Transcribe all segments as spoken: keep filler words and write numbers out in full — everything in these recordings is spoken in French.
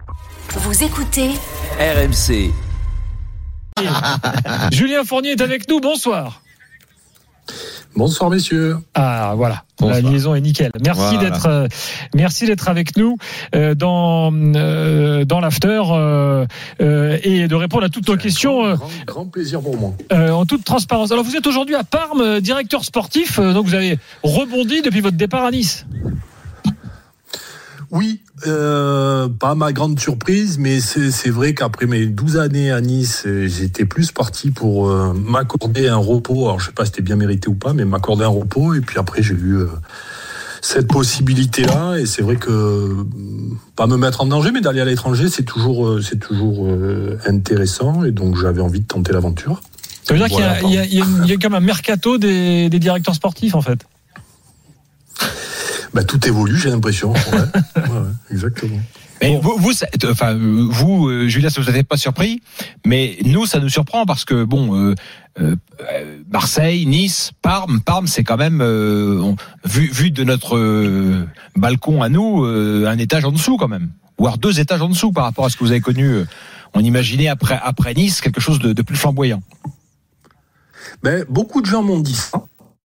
Vous écoutez R M C. Julien Fournier est avec nous, bonsoir. Bonsoir messieurs. Ah voilà, bonsoir. La liaison est nickel. Merci voilà. d'être, euh, merci d'être avec nous euh, dans euh, dans l'after euh, euh, et de répondre à toutes nos questions. Grand, grand, grand plaisir pour moi. Euh, en toute transparence. Alors vous êtes aujourd'hui à Parme, directeur sportif, euh, donc vous avez rebondi depuis votre départ à Nice. Oui, euh, pas ma grande surprise, mais c'est, c'est vrai qu'après mes douze années à Nice, j'étais plus parti pour euh, m'accorder un repos. Alors je sais pas si c'était bien mérité ou pas, mais m'accorder un repos. Et puis après j'ai eu euh, cette possibilité-là. Et c'est vrai que euh, pas me mettre en danger, mais d'aller à l'étranger, c'est toujours, euh, c'est toujours euh, intéressant. Et donc j'avais envie de tenter l'aventure. Ça veut dire voilà, qu'il y a, il y a, il y a comme un mercato des, des directeurs sportifs en fait. Bah, tout évolue, j'ai l'impression. Ouais, ouais, ouais, exactement. Mais bon. vous, vous, enfin, vous, euh, Julien, ça vous n'êtes pas surpris, mais nous, ça nous surprend parce que bon, euh, euh, Marseille, Nice, Parme, Parme, c'est quand même euh, on, vu, vu de notre euh, balcon à nous, euh, un étage en dessous quand même, voire deux étages en dessous par rapport à ce que vous avez connu. Euh, on imaginait après après Nice quelque chose de, de plus flamboyant. Ben, beaucoup de gens m'ont dit ça.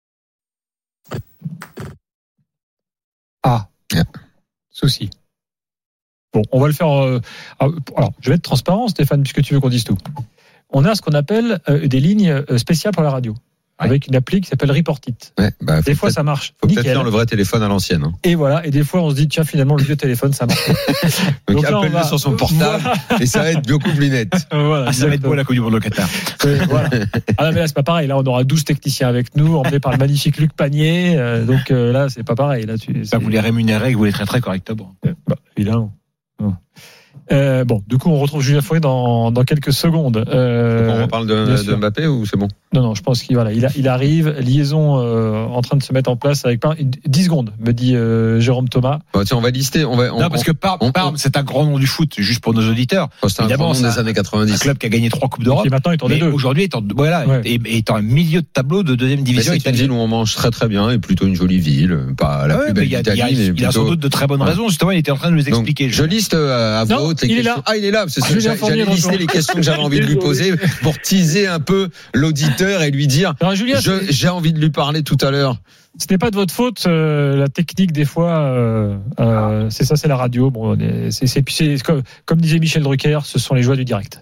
Ah, yeah. Souci. Bon, on va le faire. Euh, alors, je vais être transparent, Stéphane, puisque tu veux qu'on dise tout. On a ce qu'on appelle euh, des lignes spéciales pour la radio, ouais. avec une appli qui s'appelle Report It. Ouais, bah, des fois, ça marche. Faut nickel. peut-être faire le vrai téléphone à l'ancienne. Hein. Et voilà. Et des fois, on se dit, tiens, finalement, le vieux téléphone, ça marche. Donc, Donc là, appelle-le va... sur son portable et ça va être beaucoup plus net. Voilà, ah, ça va être beau la Coupe du Monde au Qatar. Ouais, voilà. Ah là, mais là, c'est pas pareil. Là, on aura douze techniciens avec nous, emmenés par le magnifique Luc Panier. Euh, donc euh, là, c'est pas pareil. Là, tu. Bah, vous les rémunérez et vous les traiterez correctement. Euh, bah, évidemment. Non. Euh, bon, du coup, on retrouve Julien Fournier dans, dans quelques secondes. Euh, on reparle de, de Mbappé ou c'est bon ? Non, non, je pense qu'il voilà, il, a, il arrive, liaison euh, en train de se mettre en place avec dix secondes, me dit euh, Jérôme Thomas. Bon, tiens, on va lister. On va, on, non, parce que Parme, on, Parme, c'est un grand nom du foot, juste pour nos auditeurs. Oh, c'est un grand nom des années quatre-vingt-dix. Un club qui a gagné trois coupes d'Europe. Et maintenant, est en D deux. Aujourd'hui, est en, voilà, ouais. est, est en milieu de tableau de deuxième division. C'est une ville où on mange très très bien et plutôt une jolie ville, pas la ouais, plus belle d'Italie. A, mais il plutôt... a sans doute de très bonnes raisons. Justement, il était en train de nous expliquer. Donc, je liste à voix haute les questions. Ah, il est là. Parce que j'allais lister les questions que j'avais envie de lui poser pour teaser un peu l'auditeur et lui dire. Alors, Julien, je, j'ai envie de lui parler tout à l'heure. Ce n'est pas de votre faute, euh, la technique des fois, euh, euh, c'est ça, c'est la radio. Bon, c'est, c'est, c'est comme, comme disait Michel Drucker, ce sont les joies du direct.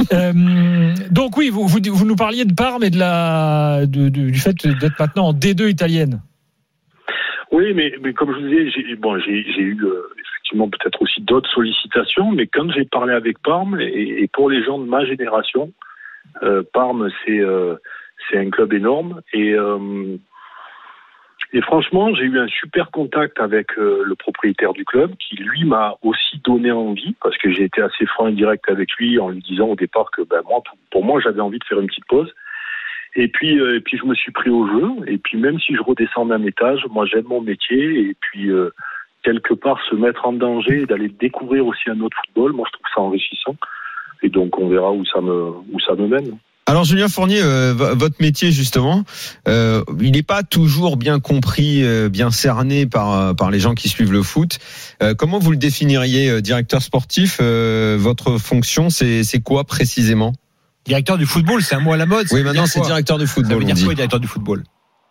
euh, donc oui, vous, vous, vous nous parliez de Parme et de la, de, de, du fait d'être maintenant en D deux italienne. Oui, mais, mais comme je vous disais, j'ai, bon, j'ai, j'ai eu euh, effectivement peut-être aussi d'autres sollicitations, mais quand j'ai parlé avec Parme et, et pour les gens de ma génération, euh, Parme c'est euh, c'est un club énorme et euh, et franchement j'ai eu un super contact avec euh, le propriétaire du club qui lui m'a aussi donné envie parce que j'ai été assez franc et direct avec lui en lui disant au départ que ben moi pour, pour moi j'avais envie de faire une petite pause. Et puis, euh, et puis je me suis pris au jeu. Et puis même si je redescends d'un étage, moi j'aime mon métier. Et puis euh, quelque part se mettre en danger et d'aller découvrir aussi un autre football, moi je trouve ça enrichissant. Et donc on verra où ça me où ça me mène. Alors Julien Fournier, euh, votre métier justement, euh, il n'est pas toujours bien compris, euh, bien cerné par par les gens qui suivent le foot. Euh, comment vous le définiriez, euh, directeur sportif euh, votre fonction, c'est c'est quoi précisément ? Directeur du football, c'est un mot à la mode. Oui, maintenant c'est directeur du football. Ça veut dire quoi, directeur du football ?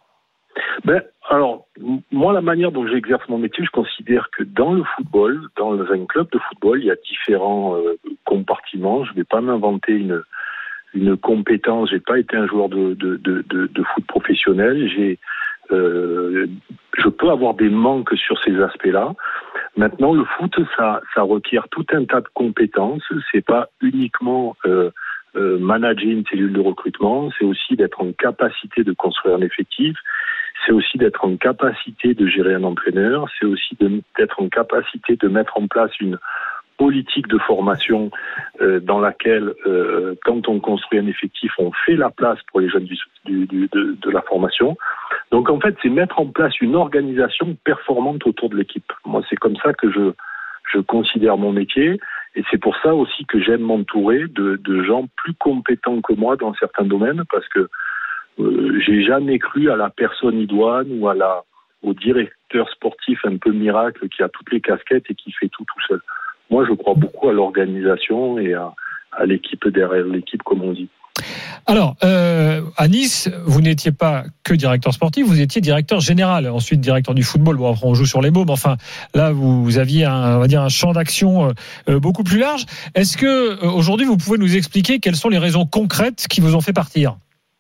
Ben, alors, moi, la manière dont j'exerce mon métier, je considère que dans le football, dans un club de football, il y a différents euh, compartiments. Je ne vais pas m'inventer une une compétence. J'ai pas été un joueur de de de de, de foot professionnel. J'ai euh, je peux avoir des manques sur ces aspects-là. Maintenant, le foot, ça ça requiert tout un tas de compétences. C'est pas uniquement euh, Euh, manager une cellule de recrutement, c'est aussi d'être en capacité de construire un effectif, c'est aussi d'être en capacité de gérer un entraîneur, c'est aussi de, d'être en capacité de mettre en place une politique de formation euh, dans laquelle, euh, quand on construit un effectif, on fait la place pour les jeunes du, du, du, de, de la formation. Donc en fait, c'est mettre en place une organisation performante autour de l'équipe. Moi, c'est comme ça que je, je considère mon métier. Et c'est pour ça aussi que j'aime m'entourer de, de gens plus compétents que moi dans certains domaines, parce que euh, j'ai jamais cru à la personne idoine ou à la, au directeur sportif un peu miracle qui a toutes les casquettes et qui fait tout tout seul. moi, je crois beaucoup à l'organisation et à, à l'équipe derrière l'équipe, comme on dit. Alors, euh, à Nice, vous n'étiez pas que directeur sportif, vous étiez directeur général, ensuite directeur du football. Bon, après, on joue sur les mots, mais enfin, là, vous, vous aviez un, on va dire un champ d'action euh, beaucoup plus large. Est-ce que euh, aujourd'hui, vous pouvez nous expliquer quelles sont les raisons concrètes qui vous ont fait partir ?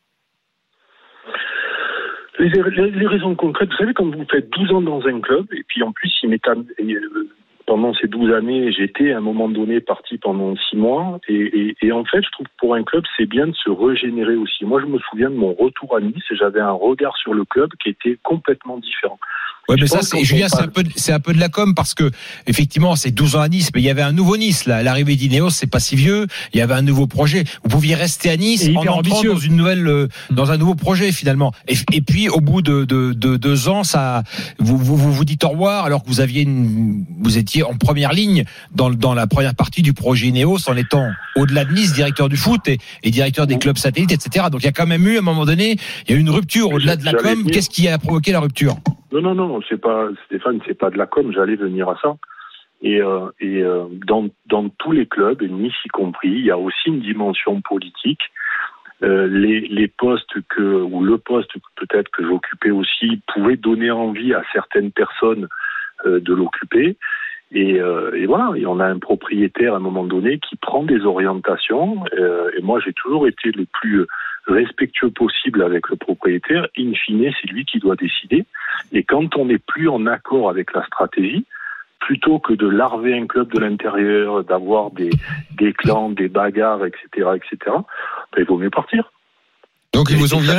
Les, les, les raisons concrètes, vous savez, quand vous faites douze ans dans un club, et puis en plus, il m'est am- pendant ces douze années, j'étais à un moment donné parti pendant six mois, et, et, et en fait, je trouve que pour un club, c'est bien de se régénérer aussi. Moi, je me souviens de mon retour à Nice, et j'avais un regard sur le club qui était complètement différent. Ouais, mais ça, c'est, Julien, c'est un peu, c'est un peu de la com parce que, effectivement, c'est douze ans à Nice, mais il y avait un nouveau Nice, là. L'arrivée d'Ineos, c'est pas si vieux. Il y avait un nouveau projet. Vous pouviez rester à Nice en entrant ambitieux. dans une nouvelle, euh, dans un nouveau projet, finalement. Et, et puis, au bout de, de, de deux ans, ça, vous, vous, vous vous dites au revoir alors que vous aviez une, vous étiez en première ligne dans, dans la première partie du projet Ineos en étant au-delà de Nice, directeur du foot et, et directeur des clubs satellites, et cetera. Donc, il y a quand même eu, à un moment donné, il y a eu une rupture au-delà de la com. Qu'est-ce qui a provoqué la rupture? Non, non, non, c'est pas, Stéphane, c'est pas de la com, j'allais venir à ça. Et, euh, et euh, dans, dans tous les clubs, et Nice y compris, il y a aussi une dimension politique. Euh, les, les postes que, ou le poste peut-être que j'occupais aussi pouvait donner envie à certaines personnes euh, de l'occuper. Et, euh, et voilà, et on a un propriétaire à un moment donné qui prend des orientations. Euh, et moi, j'ai toujours été le plus respectueux possible avec le propriétaire. In fine, c'est lui qui doit décider. Et quand on n'est plus en accord avec la stratégie, plutôt que de larver un club de l'intérieur, d'avoir des, des clans, des bagarres, et cetera, et cetera, ben, il vaut mieux partir. Donc ils vous ont viré ?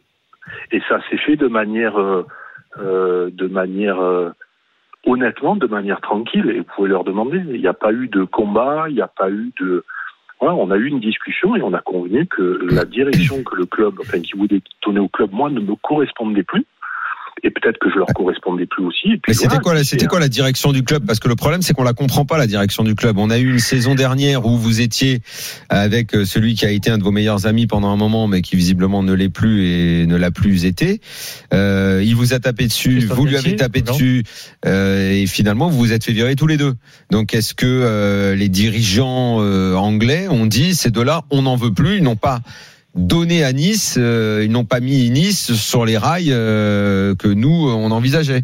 Et ça s'est fait de manière, euh, euh, de manière euh, honnêtement, de manière tranquille. Et vous pouvez leur demander. Il n'y a pas eu de combat, il n'y a pas eu de... Voilà, on a eu une discussion et on a convenu que la direction que le club, enfin, qui voulait donner au club, moi, ne me correspondait plus. Et peut-être que je leur correspondais plus aussi. Et puis Mais voilà, c'était quoi, la, c'était quoi la direction du club? Parce que le problème, c'est qu'on la comprend pas, la direction du club. On a eu une saison dernière où vous étiez avec celui qui a été un de vos meilleurs amis pendant un moment, mais qui visiblement ne l'est plus et ne l'a plus été. Euh, il vous a tapé dessus, Christophe vous lui avez tapé non. dessus, euh, et finalement vous vous êtes fait virer tous les deux. Donc est-ce que euh, les dirigeants euh, anglais ont dit ces deux-là, on n'en veut plus, ils n'ont pas donné à Nice, euh, ils n'ont pas mis Nice sur les rails euh, que nous on envisageait?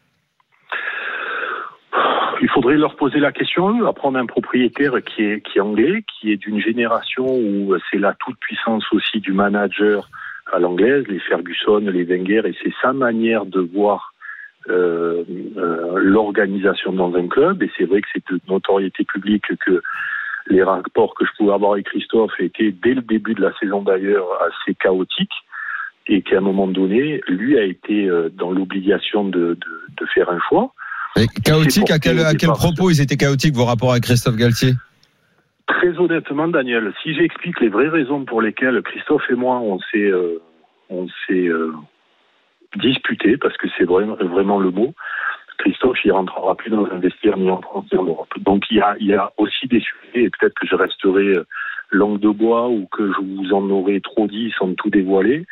Il faudrait leur poser la question. Après, on a un propriétaire qui est qui est anglais, qui est d'une génération où c'est la toute puissance aussi du manager à l'anglaise, les Ferguson, les Wenger, et c'est sa manière de voir euh, euh, l'organisation dans un club. Et c'est vrai que c'est de notoriété publique que les rapports que je pouvais avoir avec Christophe étaient, dès le début de la saison d'ailleurs, assez chaotiques, et qu'à un moment donné, lui a été dans l'obligation de, de, de faire un choix. Et chaotique, à quel, à quel propos ils étaient chaotiques, vos rapports avec Christophe Galtier? Très honnêtement, Daniel, si j'explique les vraies raisons pour lesquelles Christophe et moi, on s'est, euh, on s'est euh, disputés, parce que c'est vraiment, vraiment le mot, Christophe, il rentrera plus dans un vestiaire ni en France ni en Europe. Donc il y a, il y a aussi des sujets, et peut-être que je resterai langue de bois ou que je vous en aurai trop dit sans tout dévoiler.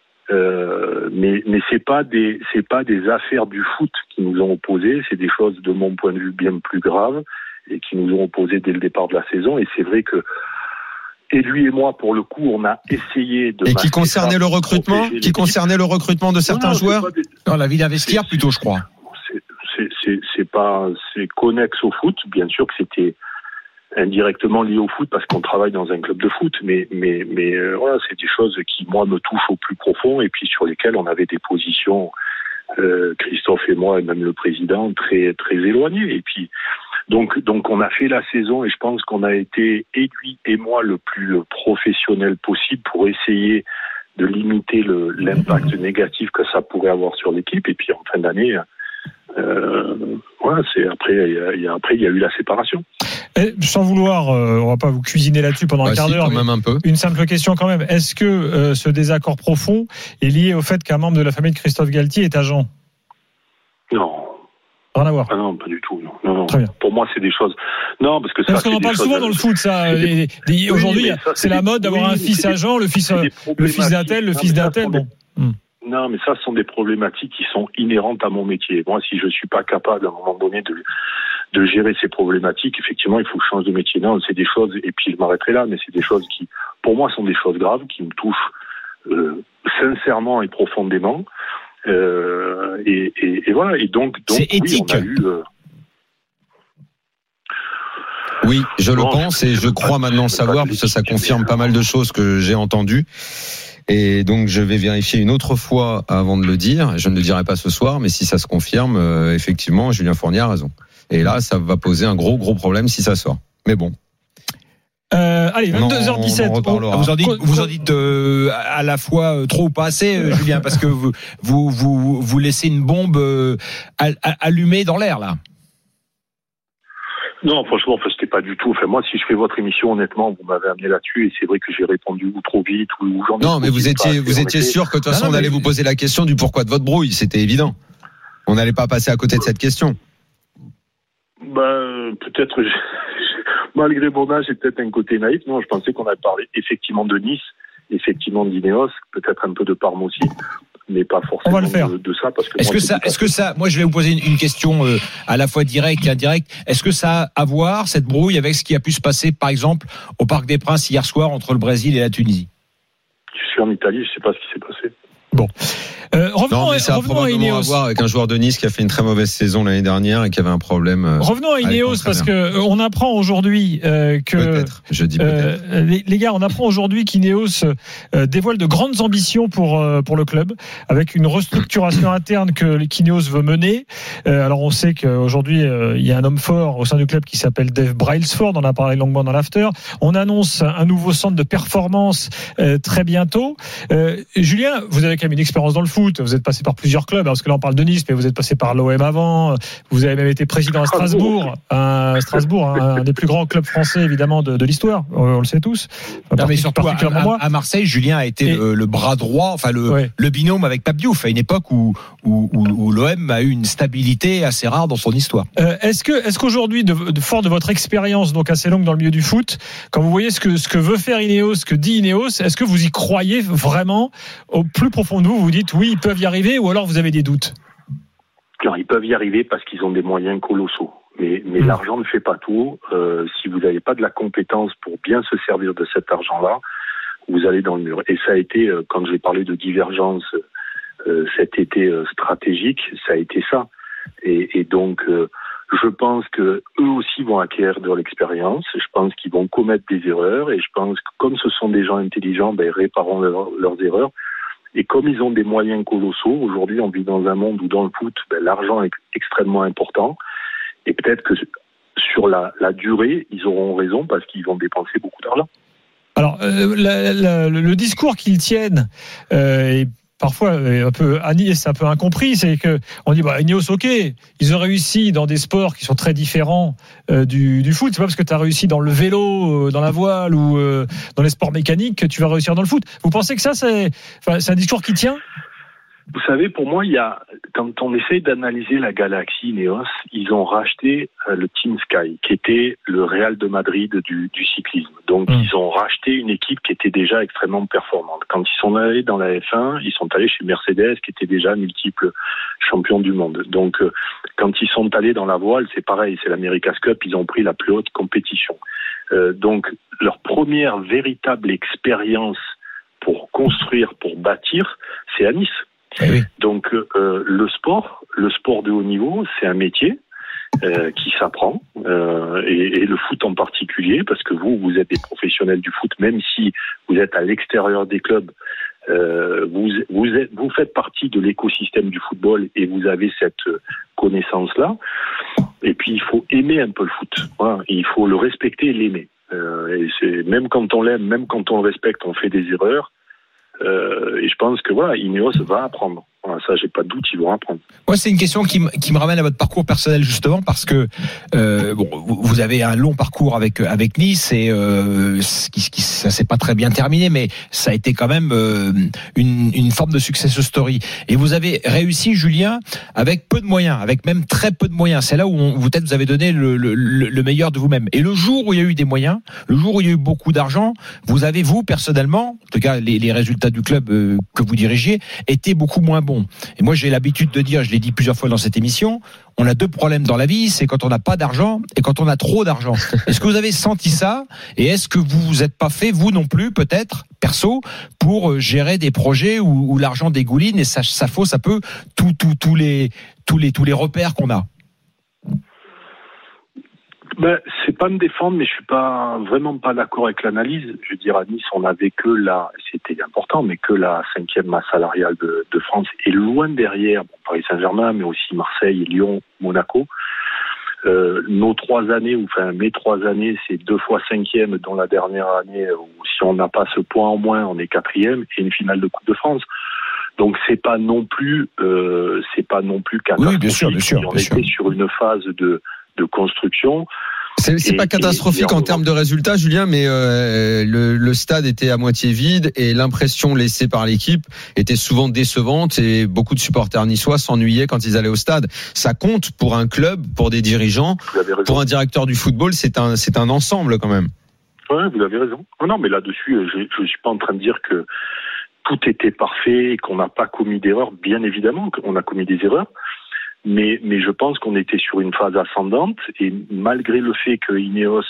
Euh, mais mais c'est pas des c'est pas des affaires du foot qui nous ont opposés, c'est des choses de mon point de vue bien plus graves et qui nous ont opposés dès le départ de la saison. Et c'est vrai que et lui et moi, pour le coup, on a essayé de... Et qui concernait le recrutement, qui concernait le recrutement de certains non, non, joueurs des... dans la vie d'investir plutôt, je crois. C'est, c'est, c'est pas, c'est connexe au foot. Bien sûr que c'était indirectement lié au foot parce qu'on travaille dans un club de foot, mais, mais, mais euh, voilà, c'est des choses qui, moi, me touchent au plus profond et puis sur lesquelles on avait des positions, euh, Christophe et moi, et même le président, très, très éloignées. Et puis, donc, donc, on a fait la saison et je pense qu'on a été, et lui et moi, le plus professionnel possible pour essayer de limiter le, l'impact négatif que ça pourrait avoir sur l'équipe. Et puis, en fin d'année, Euh, voilà, c'est après il y a après il y a eu la séparation. Et sans vouloir, euh, on va pas vous cuisiner là-dessus pendant bah un quart si, d'heure. Quand même un peu. Une simple question quand même. Est-ce que euh, ce désaccord profond est lié au fait qu'un membre de la famille de Christophe Galtier est agent? Non. Rien à voir. Ah non, pas du tout. Non, non, non. Très bien. Pour moi, c'est des choses. Non, parce que ça. Parce qu'on en parle souvent dans le foot, ça. Les, les, aujourd'hui, oui, ça, c'est, c'est la mode d'avoir oui, un fils agent, le fils, le fils d'un tel, le fils d'un tel. Bon. Hum. Non, mais ça, ce sont des problématiques qui sont inhérentes à mon métier. Moi, si je suis pas capable, à un moment donné, de, de gérer ces problématiques, effectivement, il faut que je change de métier. Non, c'est des choses, et puis je m'arrêterai là, mais c'est des choses qui, pour moi, sont des choses graves, qui me touchent euh, sincèrement et profondément. Euh, et, et, et voilà. Et donc, donc c'est éthique. Oui, on a eu, euh... oui, je non, le pense et je crois maintenant savoir, parce que ça confirme pas mal de choses que j'ai entendues. Et donc, je vais vérifier une autre fois avant de le dire. Je ne le dirai pas ce soir, mais si ça se confirme, euh, effectivement, Julien Fournier a raison. Et là, ça va poser un gros, gros problème si ça sort. Mais bon. Euh, allez, vingt-deux heures dix-sept. On en vous en dites, vous en dites euh, à la fois trop ou pas assez, euh, Julien, parce que vous, vous, vous, vous laissez une bombe euh, allumée dans l'air, là. Non, franchement, enfin, c'était pas du tout. Enfin, moi, si je fais votre émission, honnêtement, vous m'avez amené là-dessus et c'est vrai que j'ai répondu ou trop vite ou j'en ai. Non, mais vous étiez, vous étiez sûr que de toute façon, non, non, on allait vous poser la question du pourquoi de votre brouille. C'était évident. On n'allait pas passer à côté de cette question. Ben, peut-être, malgré mon âge, j'ai peut-être un côté naïf. Non, je pensais qu'on allait parler effectivement de Nice, effectivement d'Ineos, peut-être un peu de Parme aussi. Mais pas forcément on va le faire. De, de ça parce que est-ce moi, que ça est-ce que ça moi je vais vous poser une, une question euh, à la fois directe et indirecte. Est-ce que ça a à voir cette brouille avec ce qui a pu se passer par exemple au Parc des Princes hier soir entre le Brésil et la Tunisie? Je suis en Italie, je sais pas ce qui s'est passé. Bon. Euh, revenons, non, mais ça a revenons à Ineos. À voir avec un joueur de Nice qui a fait une très mauvaise saison l'année dernière et qui avait un problème. Euh, revenons à Ineos parce que euh, on apprend aujourd'hui euh, que peut-être, je dis peut-être. Euh, les, les gars, on apprend aujourd'hui qu'Ineos euh, dévoile de grandes ambitions pour euh, pour le club avec une restructuration interne que qu'Ineos veut mener. Euh, alors on sait qu'aujourd'hui euh, il y a un homme fort au sein du club qui s'appelle Dave Brailsford. On en a parlé longuement dans l'after. On annonce un nouveau centre de performance euh, très bientôt. Euh, Julien, vous avez quand même une expérience dans le foot. Vous êtes passé par plusieurs clubs, parce que là on parle de Nice, mais vous êtes passé par l'O M avant. Vous avez même été président à Strasbourg, un Strasbourg, un, un des plus grands clubs français évidemment de, de l'histoire. On, on le sait tous. Non, mais surtout à, à, à Marseille, Julien a été et, le, le bras droit, enfin le, ouais. le binôme avec Pape Diouf à une époque où, où, où, où l'O M a eu une stabilité assez rare dans son histoire. Euh, est-ce que, est-ce qu'aujourd'hui, de, de, fort de votre expérience donc assez longue dans le milieu du foot, quand vous voyez ce que ce que veut faire Ineos, ce que dit Ineos, est-ce que vous y croyez vraiment au plus profond de vous? Vous dites oui, ils peuvent y arriver, ou alors vous avez des doutes? Alors, ils peuvent y arriver parce qu'ils ont des moyens colossaux. Mais, mais mmh. l'argent ne fait pas tout. Euh, si vous n'avez pas de la compétence pour bien se servir de cet argent-là, vous allez dans le mur. Et ça a été, euh, quand j'ai parlé de divergence euh, cet été euh, stratégique, ça a été ça. Et, et donc, euh, je pense que eux aussi vont acquérir de l'expérience. Je pense qu'ils vont commettre des erreurs. Et je pense que comme ce sont des gens intelligents, ben, réparons leur, leurs erreurs. Et comme ils ont des moyens colossaux, aujourd'hui on vit dans un monde où dans le foot, ben, l'argent est extrêmement important. Et peut-être que sur la, la durée, ils auront raison parce qu'ils vont dépenser beaucoup d'argent. Alors, euh, la, la, le discours qu'ils tiennent euh, est parfois un peu à Nice, c'est un peu incompris. C'est que on dit bah Ineos, ok, ils ont réussi dans des sports qui sont très différents euh, du, du foot. C'est pas parce que tu as réussi dans le vélo, euh, dans la voile ou euh, dans les sports mécaniques que tu vas réussir dans le foot. Vous pensez que ça, c'est, enfin, c'est un discours qui tient? Vous savez, pour moi, il y a, quand on essaye d'analyser la galaxie Ineos, ils ont racheté euh, le Team Sky, qui était le Real de Madrid du, du cyclisme. Donc, mmh. ils ont racheté une équipe qui était déjà extrêmement performante. Quand ils sont allés dans la F un, ils sont allés chez Mercedes, qui était déjà multiple champion du monde. Donc, euh, quand ils sont allés dans la voile, c'est pareil, c'est l'America's Cup, ils ont pris la plus haute compétition. Euh, donc, leur première véritable expérience pour construire, pour bâtir, c'est à Nice. Eh oui. Donc euh, le sport, le sport de haut niveau, c'est un métier euh, qui s'apprend euh, et, et le foot en particulier, parce que vous, vous êtes des professionnels du foot, même si vous êtes à l'extérieur des clubs, euh, vous, vous, êtes, vous faites partie de l'écosystème du football et vous avez cette connaissance-là. Et puis il faut aimer un peu le foot. Voilà. Il faut le respecter et l'aimer. Euh, et c'est même quand on l'aime, même quand on le respecte, on fait des erreurs. Euh, et je pense que voilà, Ineos va apprendre. Voilà, ça, j'ai pas de doute, ils vont apprendre. Moi, c'est une question qui, m- qui me ramène à votre parcours personnel justement parce que euh, bon, vous avez un long parcours avec avec Nice et euh, qui, qui, ça s'est pas très bien terminé, mais ça a été quand même euh, une, une forme de success story. Et vous avez réussi, Julien, avec peu de moyens, avec même très peu de moyens. C'est là où on, peut-être vous avez donné le, le, le meilleur de vous-même. Et le jour où il y a eu des moyens, le jour où il y a eu beaucoup d'argent, vous avez vous personnellement, en tout cas les, les résultats du club euh, que vous dirigiez, étaient beaucoup moins bons. bon. Et moi, j'ai l'habitude de dire, je l'ai dit plusieurs fois dans cette émission, on a deux problèmes dans la vie, c'est quand on n'a pas d'argent et quand on a trop d'argent. Est-ce que vous avez senti ça? Et est-ce que vous vous êtes pas fait, vous non plus, peut-être, perso, pour gérer des projets où, où l'argent dégouline et ça, ça fausse un peu tous, tous, tous les, tous les, tous les repères qu'on a? Ben, c'est pas me défendre, mais je suis pas vraiment pas d'accord avec l'analyse. Je veux dire, à Nice, on avait que la, c'était important, mais que la cinquième masse salariale de, de France, et loin derrière bon, Paris Saint-Germain, mais aussi Marseille, Lyon, Monaco. Euh, nos trois années, ou enfin mes trois années, c'est deux fois cinquième, dont la dernière année où si on n'a pas ce point en moins, on est quatrième, et une finale de Coupe de France. Donc c'est pas non plus, euh, c'est pas non plus catastrophique. Oui, bien sûr, bien sûr. On bien était sûr. sur une phase de de construction. C'est, c'est et, pas catastrophique et, et en termes de résultats, Julien, mais euh, le, le stade était à moitié vide et l'impression laissée par l'équipe était souvent décevante et beaucoup de supporters niçois s'ennuyaient quand ils allaient au stade. Ça compte pour un club, pour des dirigeants, pour un directeur du football, c'est un, c'est un ensemble quand même. Oui, vous avez raison. Non, non, mais là-dessus, je ne suis pas en train de dire que tout était parfait et qu'on n'a pas commis d'erreurs. Bien évidemment qu'on a commis des erreurs. Mais, mais je pense qu'on était sur une phase ascendante et malgré le fait que Ineos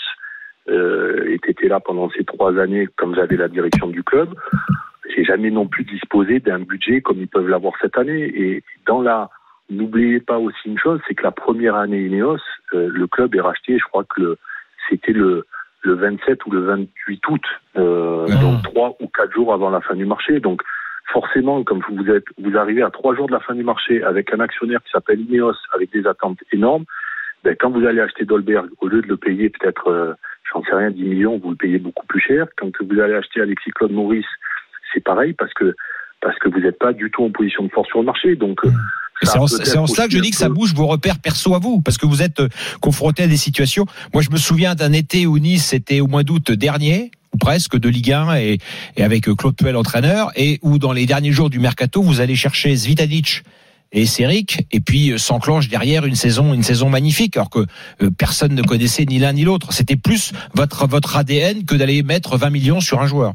euh, ait été là pendant ces trois années, comme j'avais la direction du club, j'ai jamais non plus disposé d'un budget comme ils peuvent l'avoir cette année. Et dans la, n'oubliez pas aussi une chose, c'est que la première année Ineos, euh, le club est racheté, je crois que le, c'était le, le vingt-sept ou le vingt-huit août, euh, mmh. donc trois ou quatre jours avant la fin du marché. Donc forcément, comme vous êtes, vous arrivez à trois jours de la fin du marché avec un actionnaire qui s'appelle Ineos, avec des attentes énormes, ben, quand vous allez acheter Dolberg, au lieu de le payer peut-être, euh, j'en sais rien, dix millions, vous le payez beaucoup plus cher. Quand vous allez acheter Alexis Claude Maurice, c'est pareil parce que, parce que vous n'êtes pas du tout en position de force sur le marché. Donc, euh, c'est en, c'est en ça que je dis que ça bouge vos repères perso à vous, parce que vous êtes confronté à des situations. Moi, je me souviens d'un été où Nice, c'était au mois d'août dernier, ou presque, de Ligue un, et, et avec Claude Puel entraîneur, et où dans les derniers jours du mercato, vous allez chercher Zvitanic et Seric, et puis s'enclenche derrière une saison, une saison magnifique, alors que euh, personne ne connaissait ni l'un ni l'autre. C'était plus votre votre A D N que d'aller mettre vingt millions sur un joueur.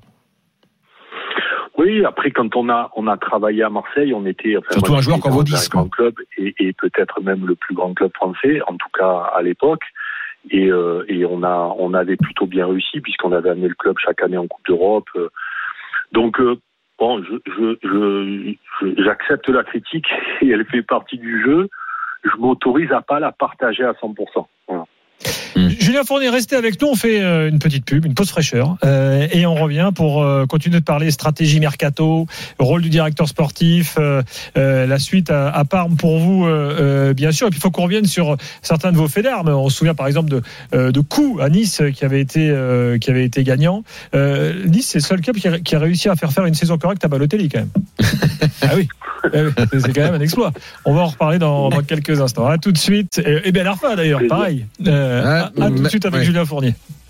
Oui, après quand on a on a travaillé à Marseille, on était enfin, surtout moi, un joueur comme Vaudis, un grand club et, et peut-être même le plus grand club français, en tout cas à l'époque. Et, euh, et on a on avait plutôt bien réussi puisqu'on avait amené le club chaque année en Coupe d'Europe. Donc euh, bon, je, je, je, je j'accepte la critique et elle fait partie du jeu. Je m'autorise à pas la partager à cent pour cent. Voilà. Mmh. Julien Fournier, restez avec nous, on fait une petite pub, une pause fraîcheur, euh, et on revient pour euh, continuer de parler stratégie mercato, rôle du directeur sportif, euh, euh, la suite à, à Parme pour vous, euh, euh, bien sûr. Et puis il faut qu'on revienne sur certains de vos faits d'armes. On se souvient par exemple de, euh, de Coup à Nice qui avait été, euh, qui avait été gagnant. Euh, Nice, c'est le seul club qui a, qui a réussi à faire faire une saison correcte à Balotelli quand même. Ah oui, c'est quand même un exploit. On va en reparler dans, dans quelques instants. À tout de suite. Et Ben Arfa d'ailleurs, pareil. Euh, à, à tout de suite avec ouais. Julien Fournier.